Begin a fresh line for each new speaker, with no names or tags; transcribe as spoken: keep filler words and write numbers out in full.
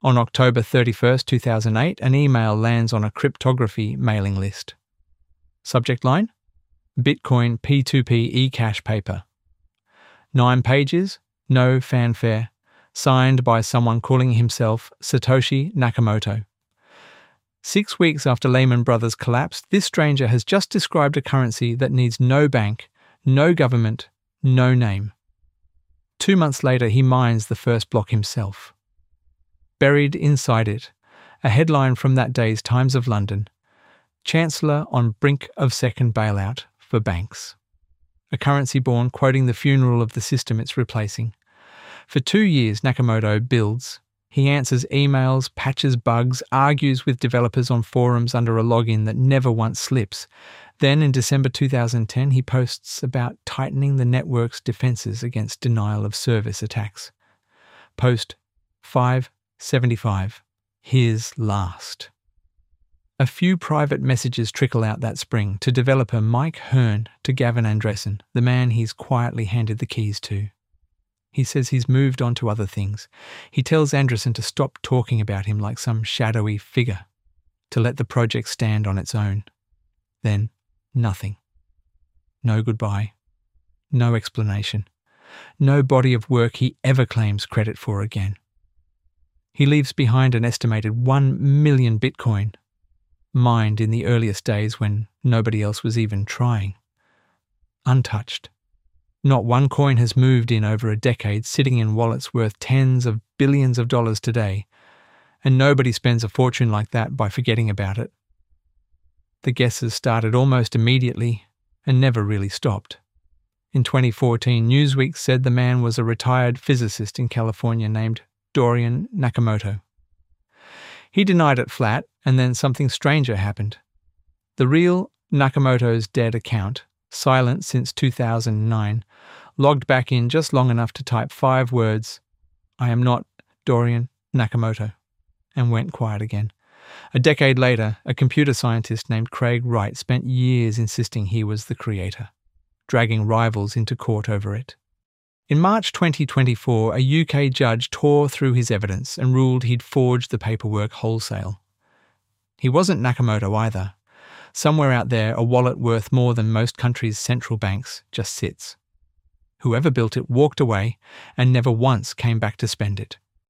On October thirty-first, two thousand eight, an email lands on a cryptography mailing list. Subject line: Bitcoin P two P eCash paper. Nine pages, no fanfare, signed by someone calling himself Satoshi Nakamoto. Six weeks after Lehman Brothers collapsed, this stranger has just described a currency that needs no bank, no government, no name. Two months later, he mines the first block himself. Buried inside it, a headline from that day's Times of London: Chancellor on brink of second bailout for banks. A currency born quoting the funeral of the system it's replacing. For two years, Nakamoto builds. He answers emails, patches bugs, argues with developers on forums under a login that never once slips. Then, in December two thousand ten, he posts about tightening the network's defences against denial of service attacks. Post five seventy-five. His last. A few private messages trickle out that spring to developer Mike Hearn to Gavin Andresen, the man he's quietly handed the keys to. He says he's moved on to other things. He tells Andresen to stop talking about him like some shadowy figure, to let the project stand on its own. Then, nothing. No goodbye. No explanation. No body of work he ever claims credit for again. He leaves behind an estimated one million Bitcoin, mined in the earliest days when nobody else was even trying. Untouched. Not one coin has moved in over a decade, sitting in wallets worth tens of billions of dollars today, and nobody spends a fortune like that by forgetting about it. The guesses started almost immediately and never really stopped. In twenty fourteen, Newsweek said the man was a retired physicist in California named Dorian Nakamoto. He denied it flat, and then something stranger happened. The real Nakamoto's dead account, silent since two thousand nine, logged back in just long enough to type five words, "I am not Dorian Nakamoto," and went quiet again. A decade later, a computer scientist named Craig Wright spent years insisting he was the creator, dragging rivals into court over it. In March twenty twenty-four, a U K judge tore through his evidence and ruled he'd forged the paperwork wholesale. He wasn't Nakamoto either. Somewhere out there, a wallet worth more than most countries' central banks just sits. Whoever built it walked away and never once came back to spend it.